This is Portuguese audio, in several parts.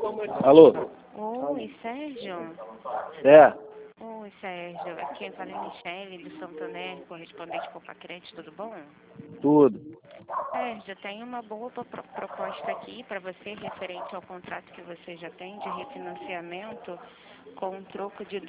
Alô? Oi, Sérgio? É? Oi, Sérgio. Aqui quem fala é Michele, do Santander, correspondente por paquete, tudo bom? Tudo. Sérgio, tem uma boa proposta aqui para você, referente ao contrato que você já tem de refinanciamento, com um troco de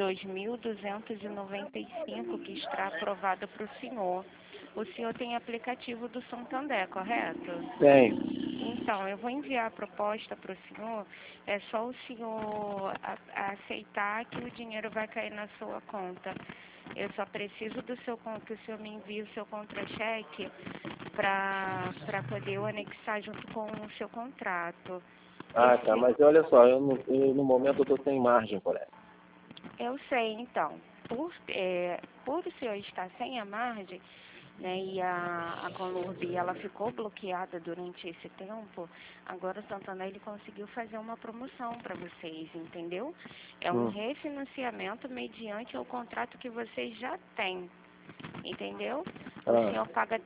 2.295 que está aprovado para o senhor. O senhor tem aplicativo do Santander, correto? Tenho. Então, eu vou enviar a proposta para o senhor. É só o senhor aceitar que o dinheiro vai cair na sua conta. Eu só preciso que o senhor me envie o seu contra-cheque para poder eu anexar junto com o seu contrato. Ah, tá. Mas olha só, no momento eu tô sem margem, colega. Eu sei, então. Por o senhor estar sem a margem, né, e a Conlurb, ela ficou bloqueada durante esse tempo, agora o Santander ele conseguiu fazer uma promoção para vocês, entendeu? É um refinanciamento mediante o contrato que vocês já têm, entendeu? O senhor paga R$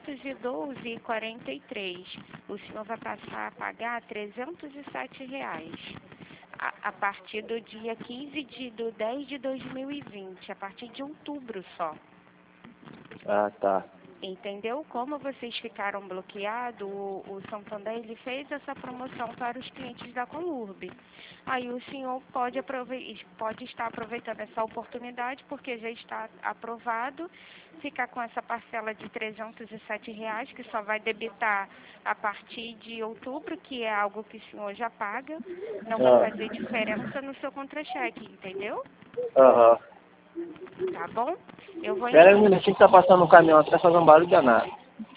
312,43. O senhor vai passar a pagar R$ 307 a partir do dia 15 de 10 de 2020, a partir de outubro só. Ah, tá. Entendeu? Como vocês ficaram bloqueados, o Santander ele fez essa promoção para os clientes da Conlurb. Aí o senhor pode estar aproveitando essa oportunidade, porque já está aprovado, ficar com essa parcela de R$ 307, que só vai debitar a partir de outubro, que é algo que o senhor já paga, não vai fazer diferença no seu contra-cheque, entendeu? Aham. Tá bom? Eu vou Espera aí um minutinho que tá passando um caminhão atrás fazendo barulho danado.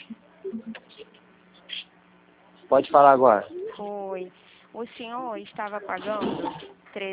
Pode falar agora. Foi. O senhor estava pagando R$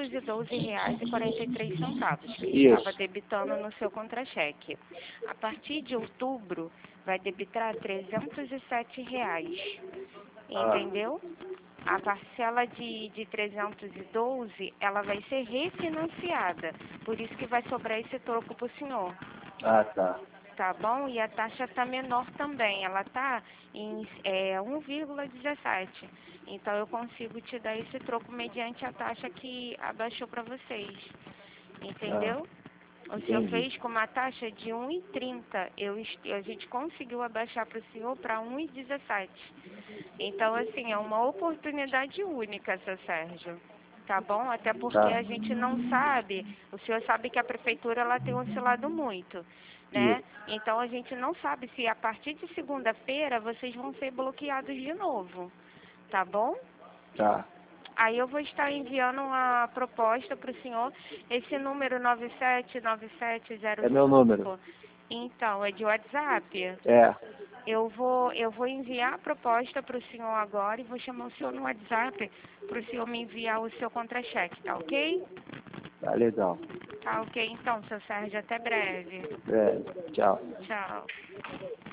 312,43, que estava debitando no seu contra-cheque. A partir de outubro, vai debitar R$ 307, entendeu? A parcela de 312, ela vai ser refinanciada, por isso que vai sobrar esse troco para o senhor. Ah, tá. Tá bom? E a taxa está menor também, ela está em 1,17. Então eu consigo te dar esse troco mediante a taxa que abaixou para vocês. Entendeu? O senhor fez com uma taxa de 1,30. A gente conseguiu abaixar para o senhor para 1,17. Então, assim, é uma oportunidade única, seu Sérgio. Tá bom? Até porque a gente não sabe, o senhor sabe que a prefeitura ela tem oscilado muito, né? Então a gente não sabe se a partir de segunda-feira vocês vão ser bloqueados de novo, tá bom? Tá. Aí eu vou estar enviando uma proposta para o senhor, esse número 979705. É meu número. Então, é de WhatsApp? É. Eu vou enviar a proposta para o senhor agora e vou chamar o senhor no WhatsApp para o senhor me enviar o seu contra-cheque, tá ok? Tá legal. Tá ok, então, seu Sérgio, até breve. É. Tchau. Tchau.